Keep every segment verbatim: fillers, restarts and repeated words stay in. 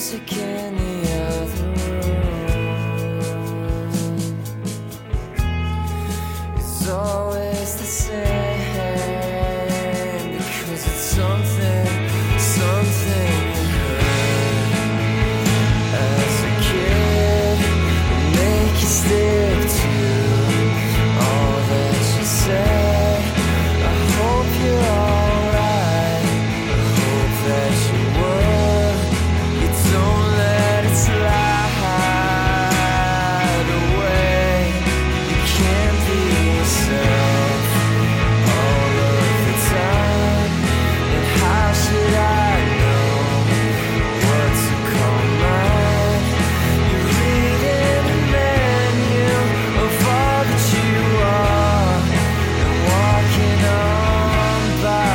music in the other room. It's always the same, because it's something, something you heard as a kid. It make you stick to all that you said. I hope you're alright, I hope that you would. You don't let it slide away. You can't be yourself all of the time. And how should I know what to call mine? You're reading the menu of all that you are and walking on by.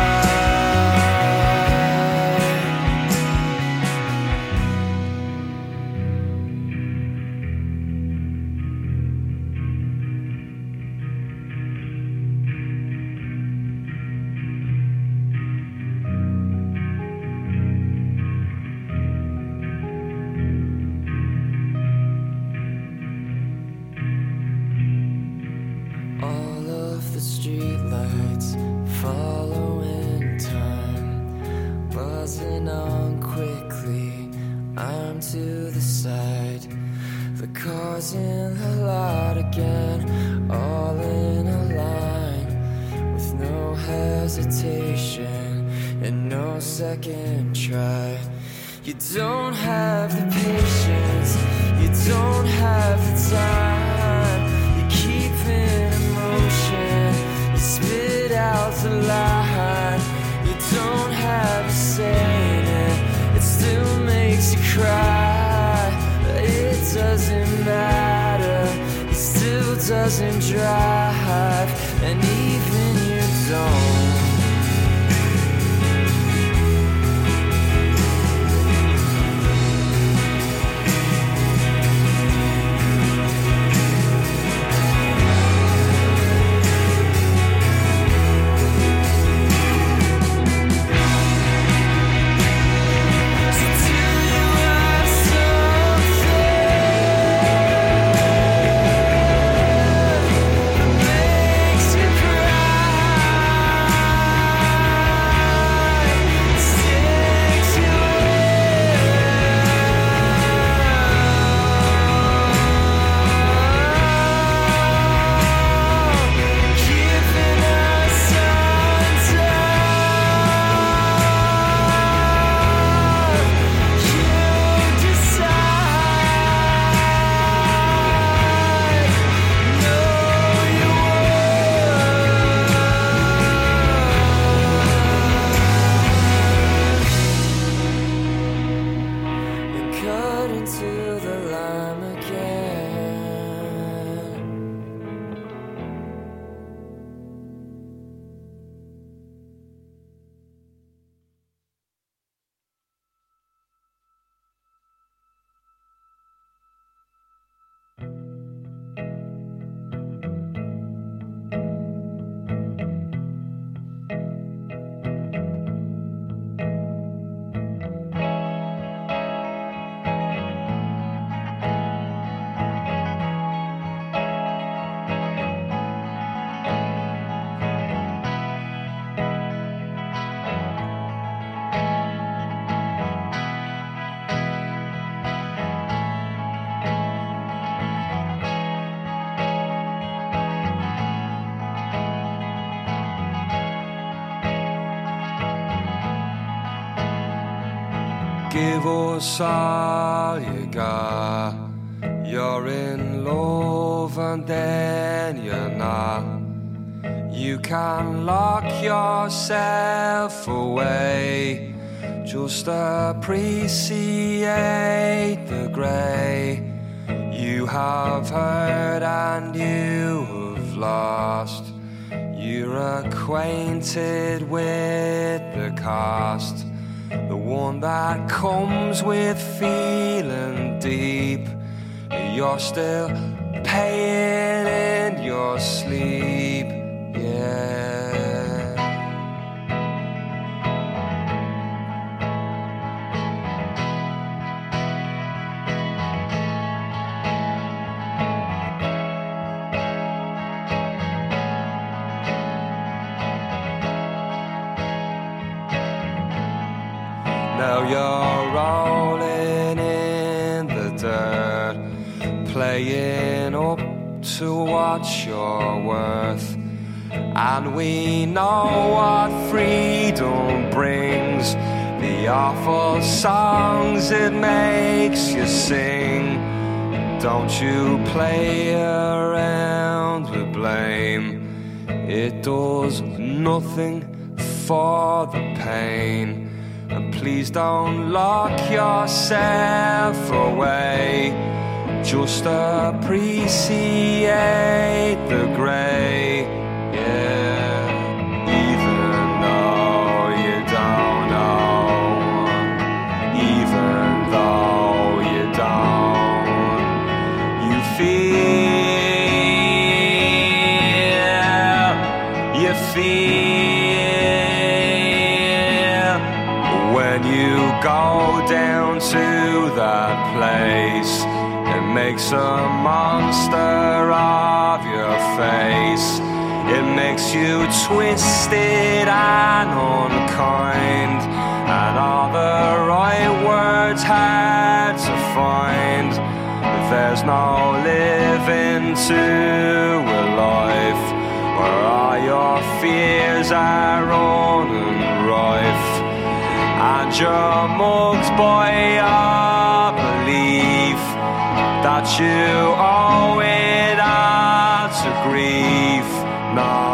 All of the streetlights following time, buzzing on quickly. I'm to the side. The cars in the lot again, all in a line, with no hesitation and no second try. You don't have the patience, you don't have the time. You keep in emotion, you spit out the line. You don't have a say in it, it still makes you cry. But it doesn't matter, it still doesn't drive, and even you don't. Cut into the lime again. Give us all you got. You're in love and then you're not. You can lock yourself away. Just appreciate the grey. You have heard and you have lost. You're acquainted with the cost, the one that comes with feeling deep. You're still paying in your sleep, yeah. Now you're rolling in the dirt, playing up to what you're worth. And we know what freedom brings, the awful songs it makes you sing. Don't you play around with blame, it does nothing for the pain. And please don't lock yourself away, just appreciate the grey. Yeah, even though you don't know, even though you don't, you feel, you feel when you go down to that place. It makes a monster of your face. It makes you twisted and unkind, and all the right words hard to find. There's no living to a life where all your fears are running rife, and you're mugged by your belief that you owe it all to grief. No.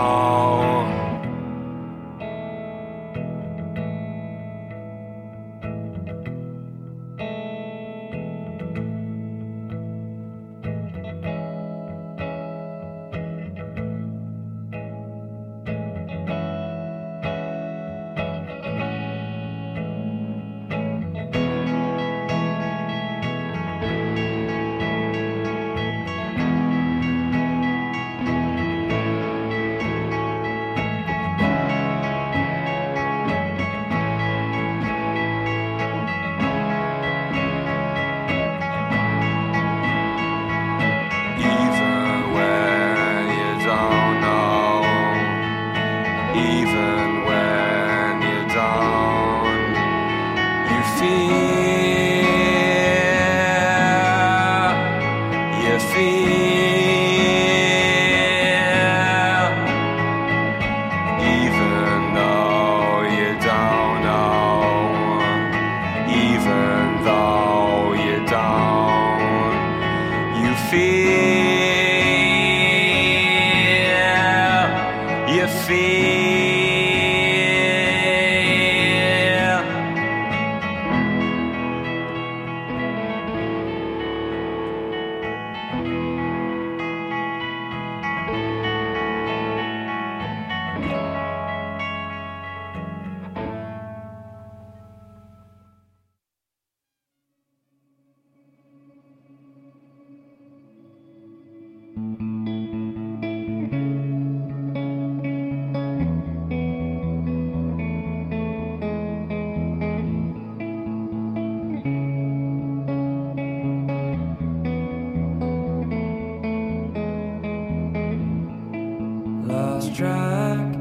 Lost track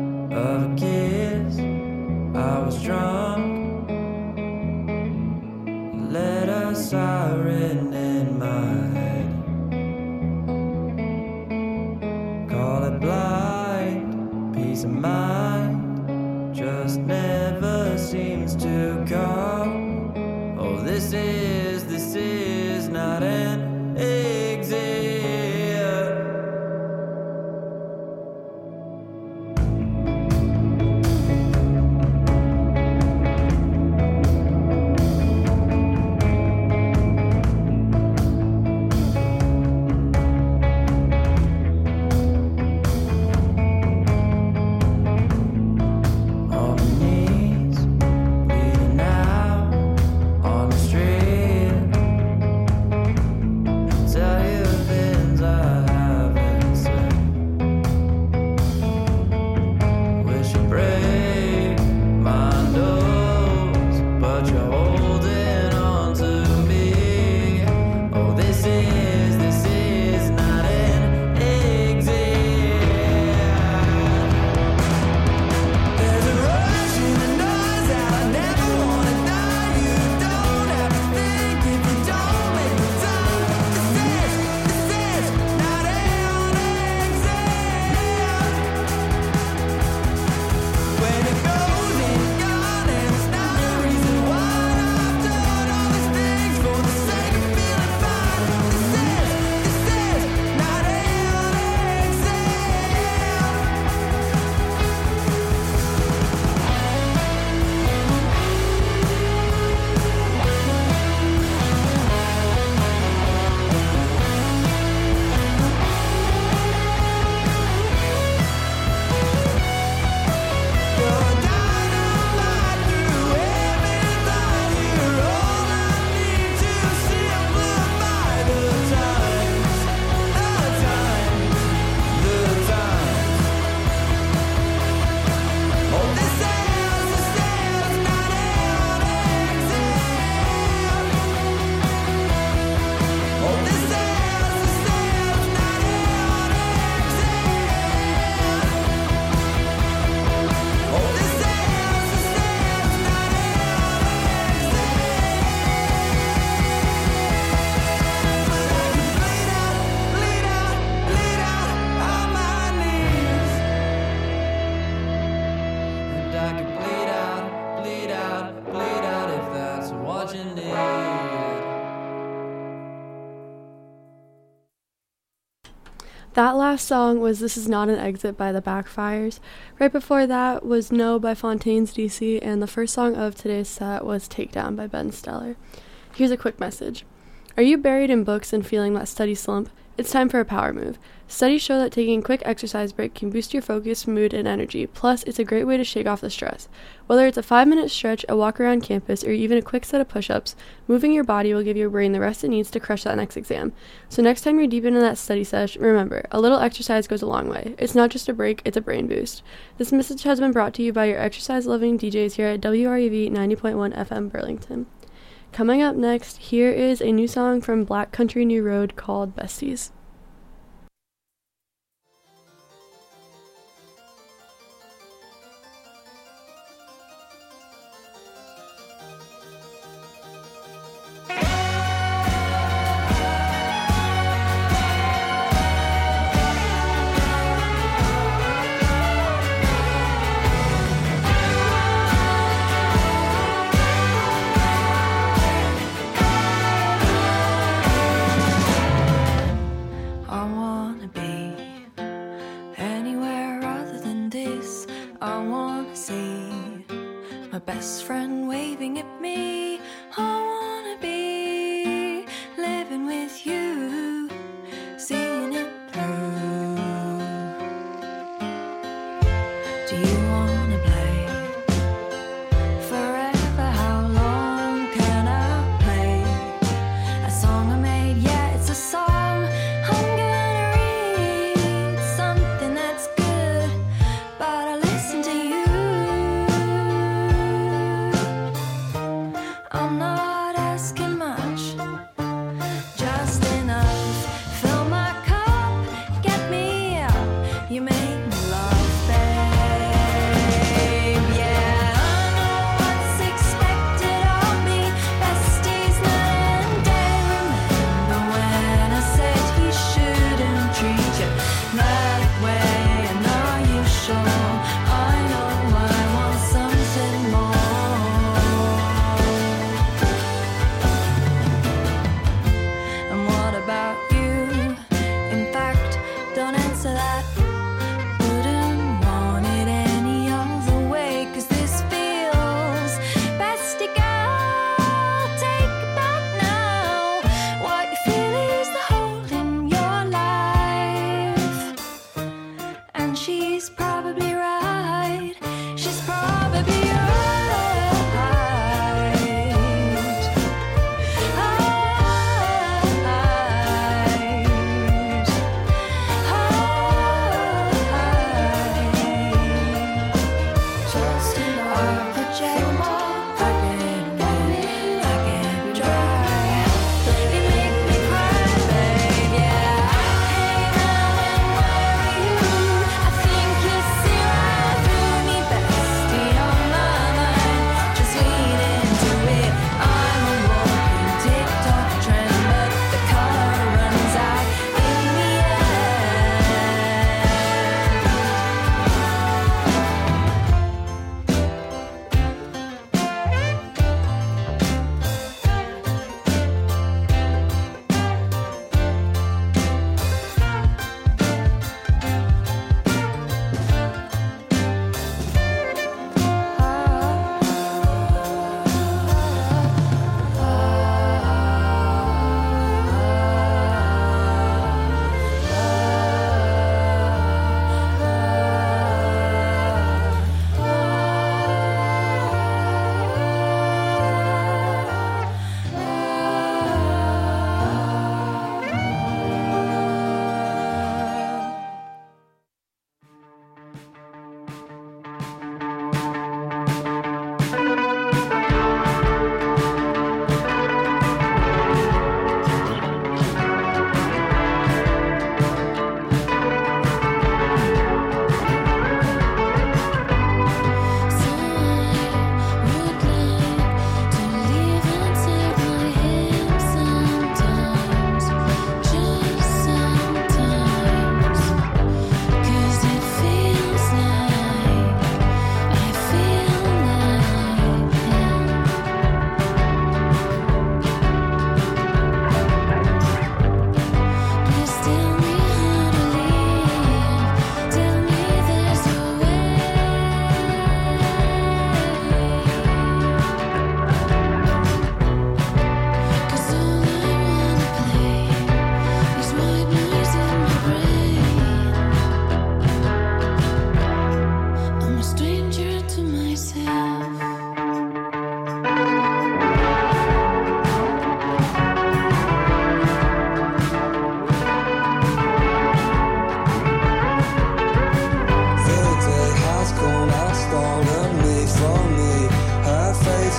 of a kiss, I was drunk, let a siren in my head, call it blind, peace of mind, just never seems to come. Oh, this is, this is not an exit. On the street That last song was This Is Not an Exit by the Backfires. Right before that was No by Fontaines D C, and the first song of today's set was Takedown by Ben Stiller. Here's a quick message. Are you buried in books and feeling that study slump? It's time for a power move. Studies show that taking a quick exercise break can boost your focus, mood, and energy. Plus, it's a great way to shake off the stress. Whether it's a five-minute stretch, a walk around campus, or even a quick set of push-ups, moving your body will give your brain the rest it needs to crush that next exam. So next time you're deep into that study sesh, remember, a little exercise goes a long way. It's not just a break, it's a brain boost. This message has been brought to you by your exercise-loving D Js here at W R U V ninety point one F M Burlington. Coming up next, here is a new song from Black Country New Road called Besties. Best friend waving at me. I wanna be living with you, seeing it through. Do you wanna play forever? How long can I play a song I made? Yeah, it's a song. I'm gonna read something that's good, but I listen to you. I'm not asking much, just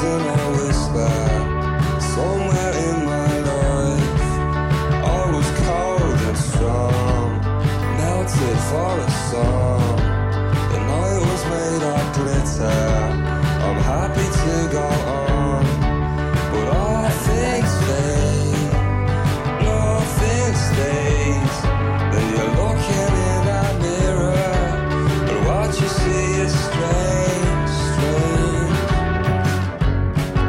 in a whisper. Somewhere in my life, I was cold and strong, melted for a song. The night was made of glitter. I'm happy to go on, but all things fade, nothing stays. Then you're looking in that mirror, and what you see is strange, strange.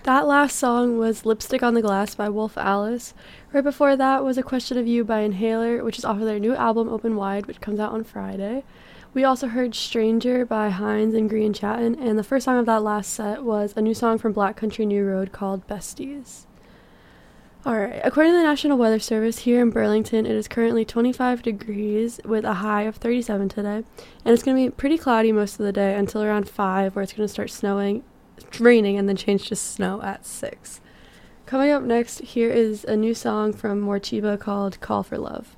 That last song was Lipstick on the Glass by Wolf Alice. Right before that was A Question of You by Inhaler, which is off of their new album Open Wide, which comes out on Friday. We also heard Stranger by Hines and Green Chattin, and the first song of that last set was a new song from Black Country New Road called Besties. Alright, according to the National Weather Service, here in Burlington, it is currently twenty-five degrees with a high of thirty-seven today, and it's going to be pretty cloudy most of the day until around five, where it's going to start snowing, raining, and then change to snow at six. Coming up next, here is a new song from Morcheeba called Call for Love.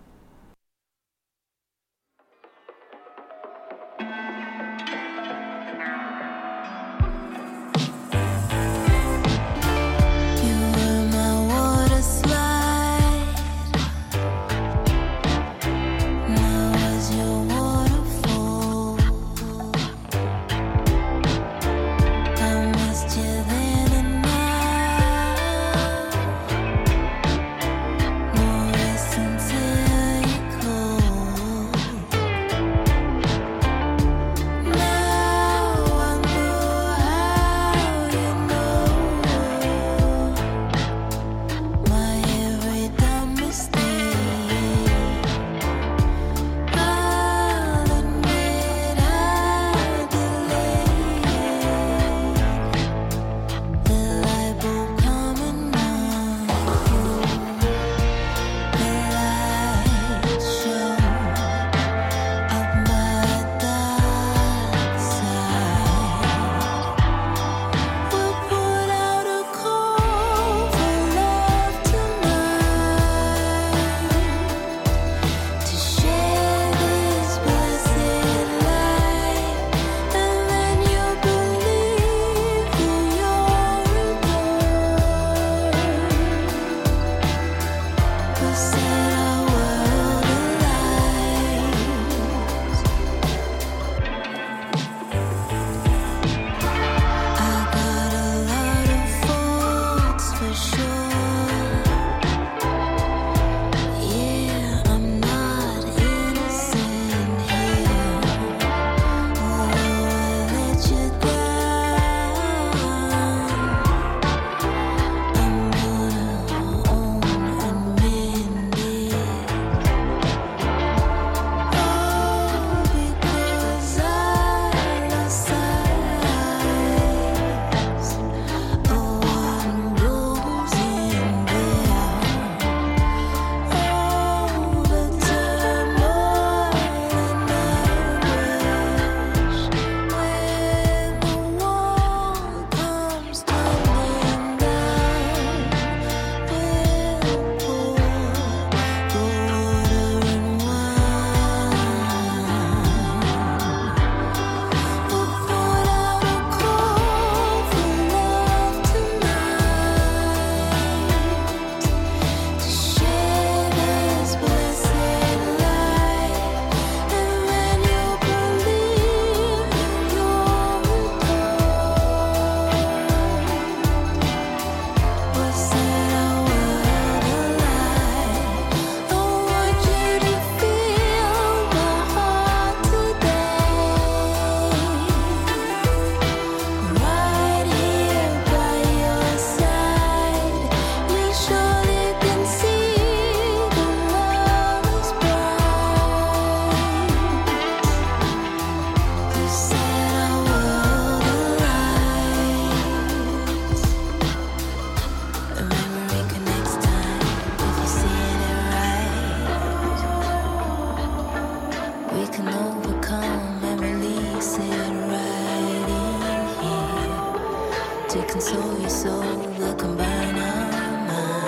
console your soul, we'll combine our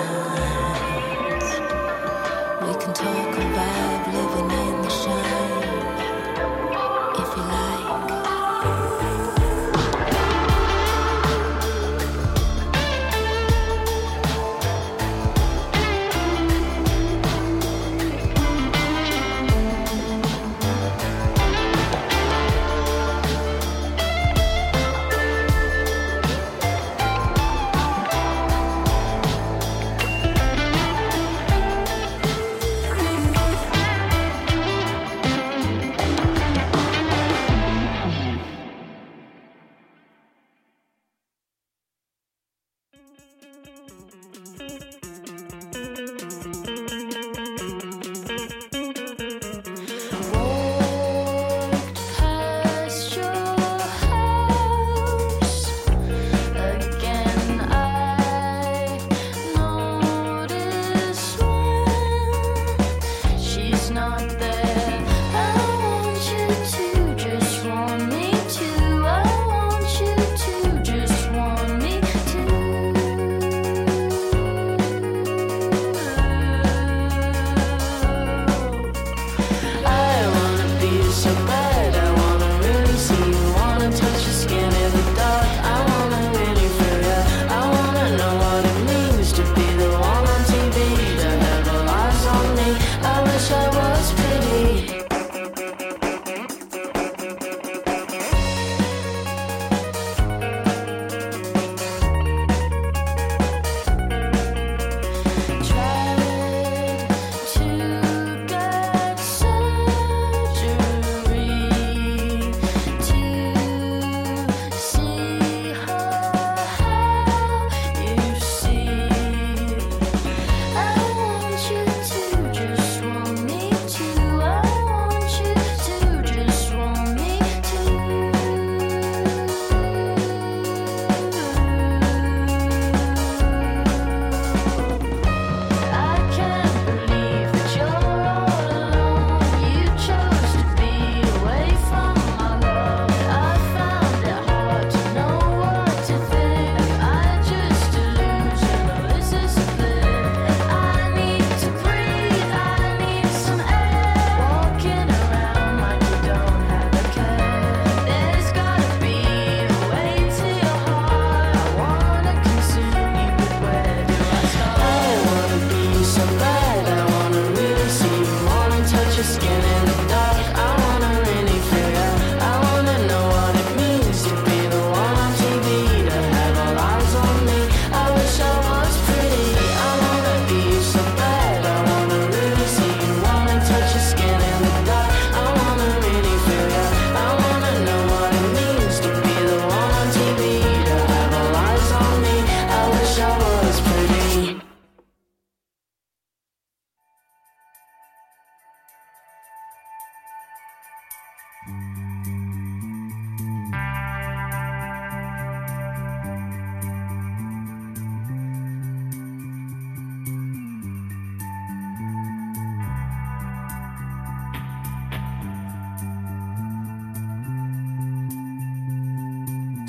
minds. We can talk and vibe, living in the shine, if you like.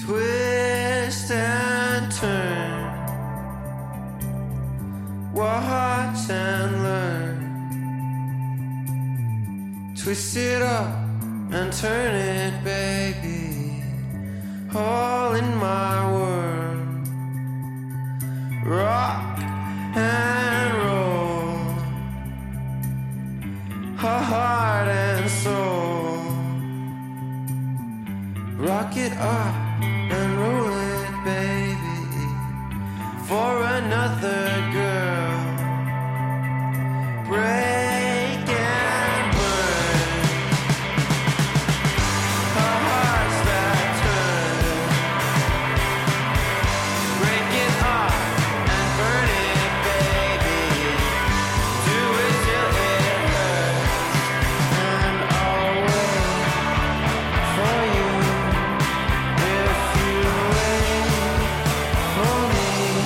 twist and turn, watch and learn. Twist it up and turn it, baby, all in my world. Rock and roll, heart and soul. Rock it up and roll it, baby, for another girl. Break and burn, our hearts that turn. Break it up and burn it, baby. Do it till it hurts, and I'll wait for you if you wait for me.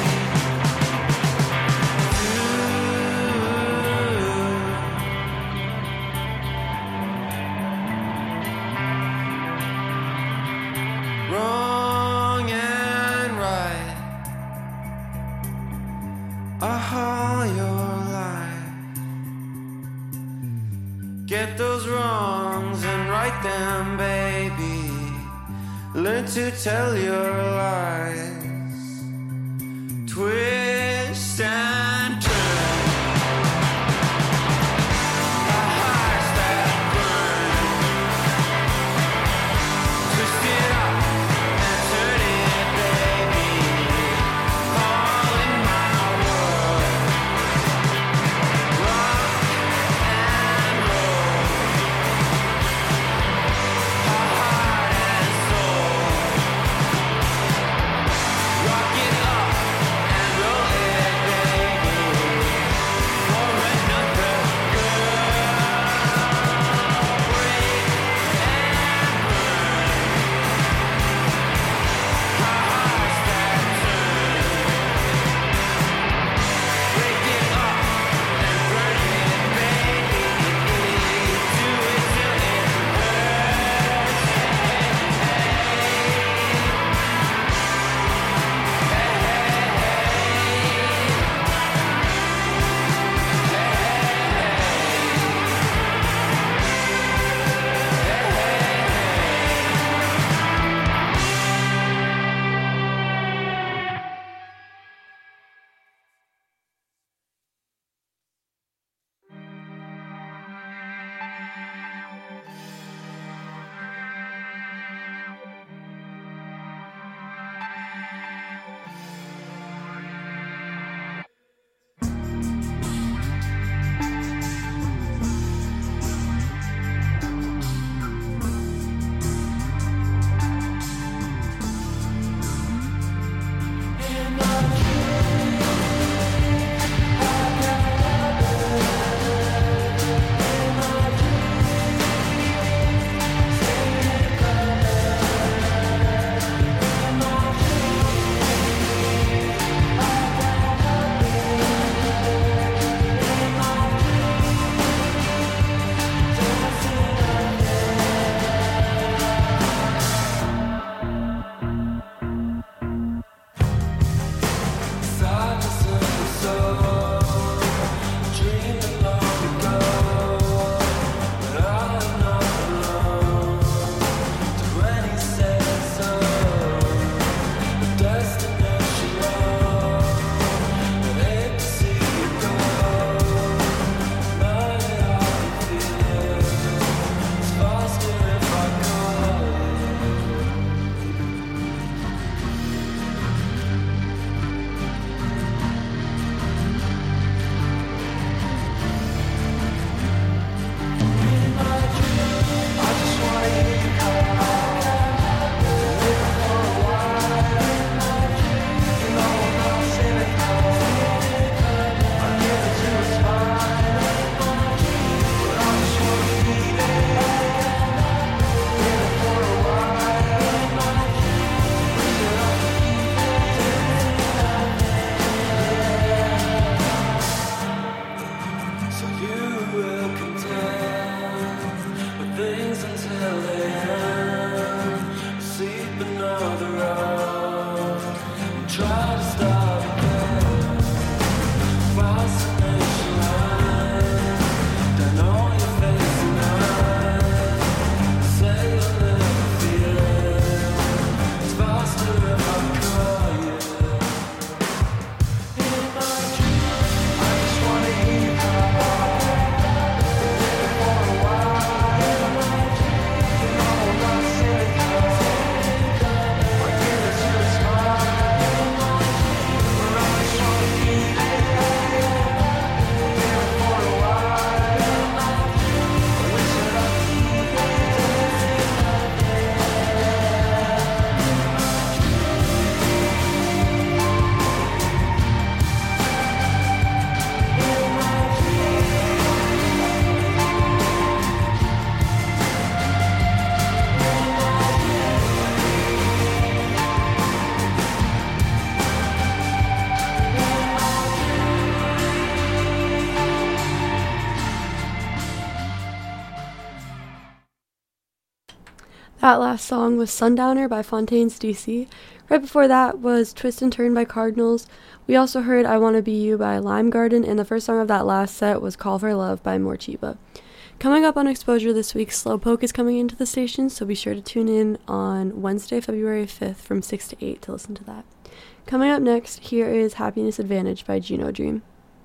Wrong and right, all your life. Get those wrongs and right them, baby. Learn to tell your lies. Twist and turn, our hearts that burn. Twist it up and turn it, baby, all in my world. Rock and roll, heart and soul. Rock it up and roll That last song was Sundowner by Fontaines D C. Right before that was Twist and Turn by Cardinals. We also heard I Wanna Be You by Lime Garden, and the first song of that last set was Call for Love by Morcheeba. Coming up on Exposure this week, Slowpoke is coming into the station, so be sure to tune in on Wednesday, February fifth from six to eight to listen to that. Coming up next, here is Happiness Advantage by Juno Dream.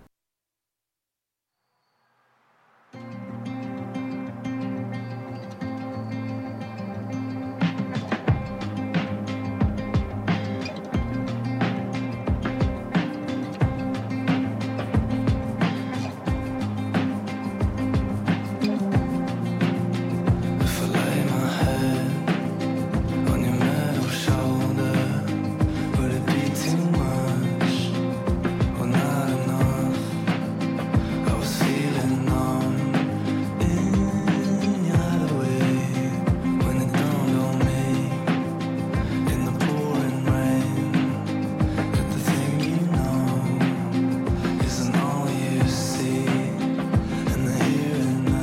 If I lay my head on your metal shoulder, would it be too much or not enough? I was feeling numb in your highway when it dawned on me in the pouring rain that the thing you know isn't all you see in the here and now.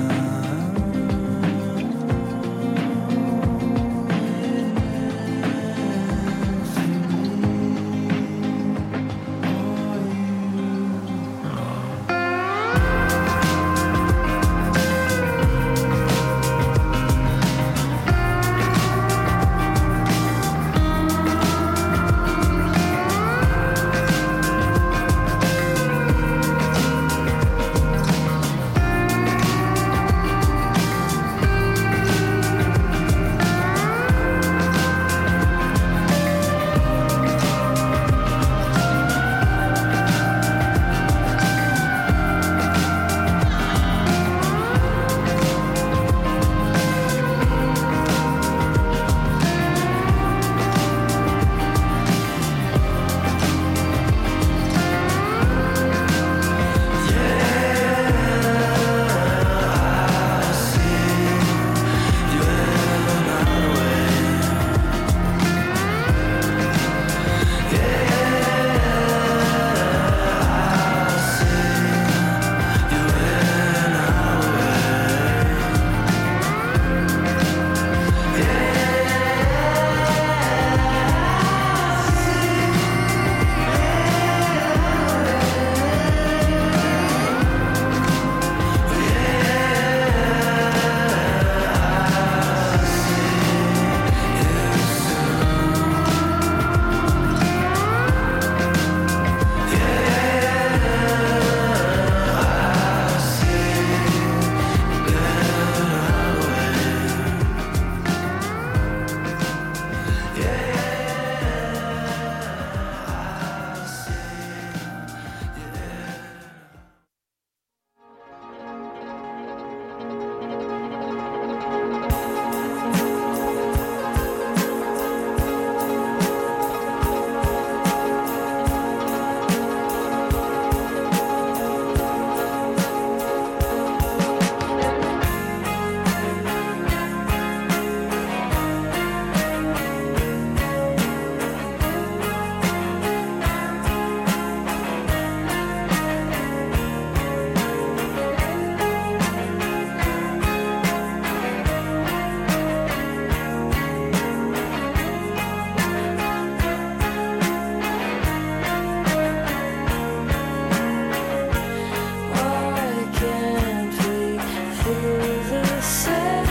Why can't we feel the same?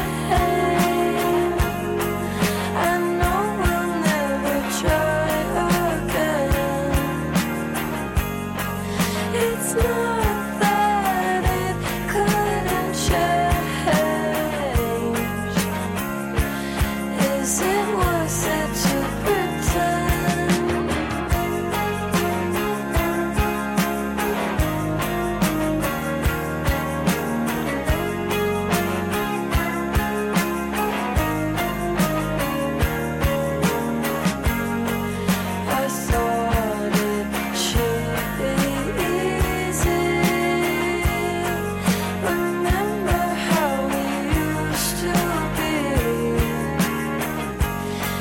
I know we'll never try again. It's not that it couldn't change. Is it worth it to pretend? I thought it should be easy. Remember how we used to be.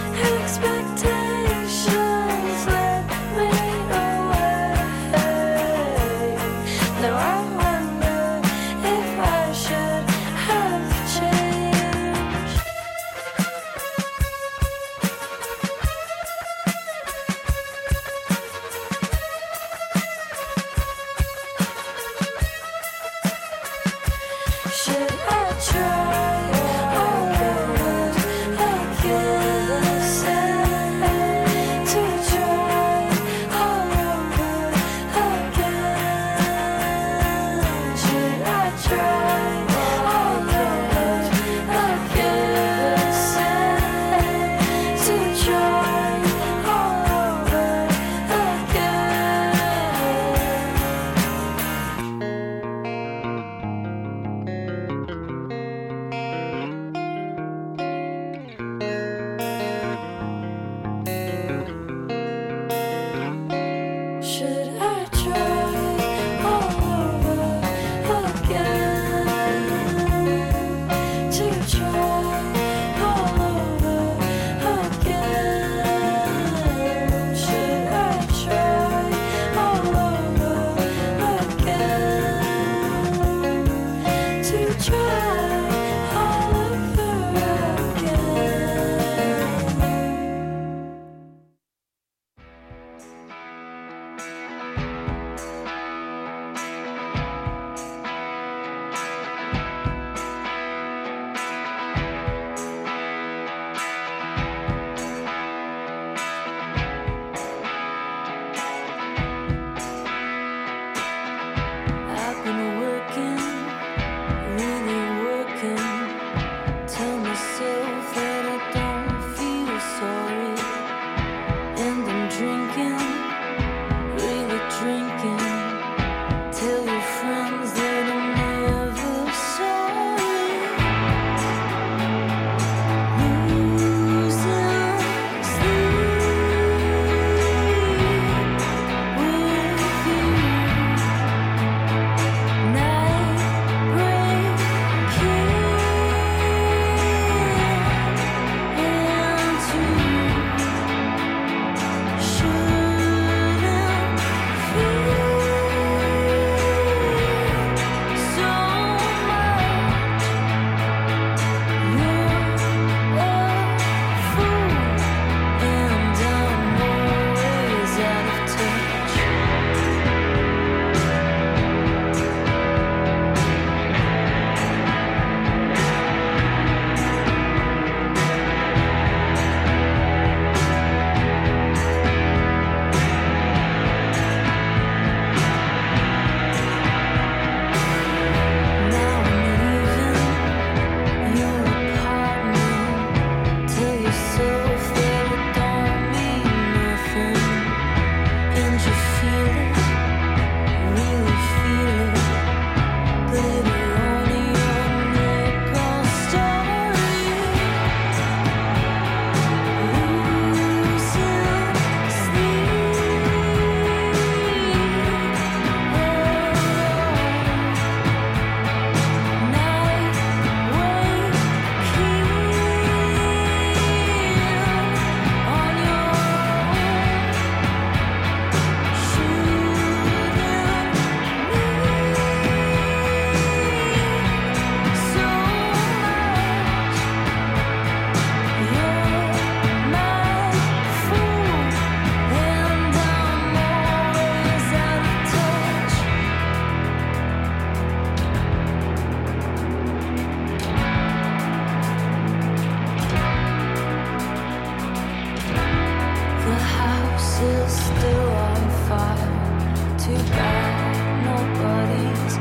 house is still on fire. Too bad nobody's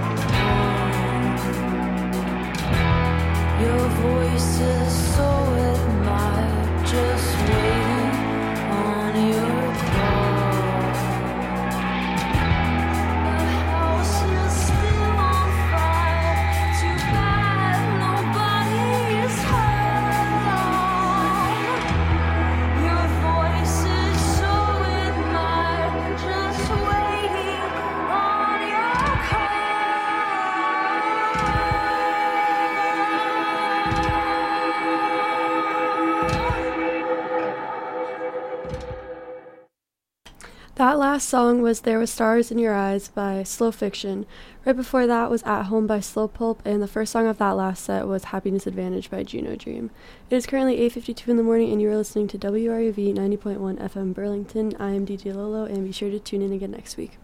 home. Your voice is so admired, just waiting on your call. The house is still on fire. Too bad nobody's home. Your voice is so admired, just waiting on your That last song was There Was Stars in Your Eyes by Slow Fiction. Right before that was At Home by Slow Pulp, and the first song of that last set was Happiness Advantage by Juno Dream. It is currently eight fifty-two in the morning, and you are listening to W R U V ninety point one F M Burlington. I am D J Lolo, and be sure to tune in again next week.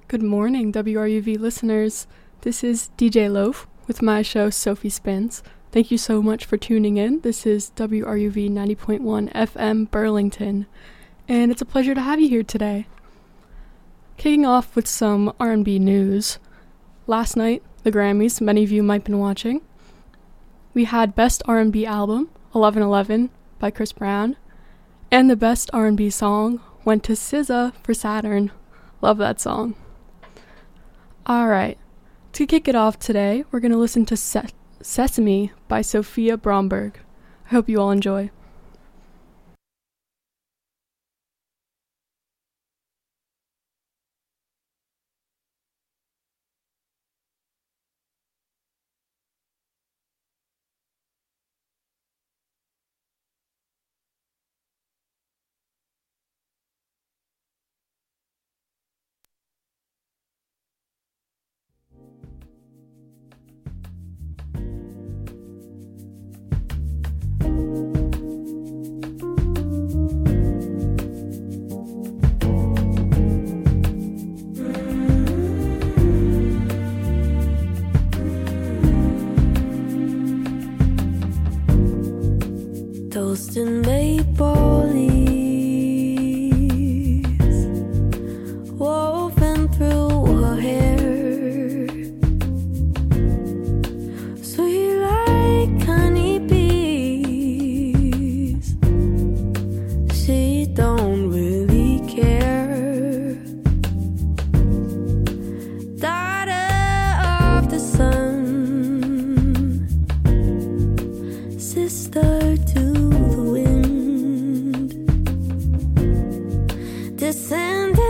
Good morning, W R U V listeners. This is D J Loaf with my show Sophie Spins. Thank you so much for tuning in. This is W R U V ninety point one F M Burlington, and it's a pleasure to have you here today. Kicking off with some R and B news. Last night, the Grammys, many of you might have been watching. We had Best R and B Album, eleven eleven by Chris Brown, and the Best R and B Song went to S Z A for Saturn. Love that song. Alright, to kick it off today, we're going to listen to Se- Sesame by Sophia Bromberg. I hope you all enjoy. Toasted maple leaves woven through her hair, sweet like honey bees. She don't really care. Daughter of the sun, sister to descended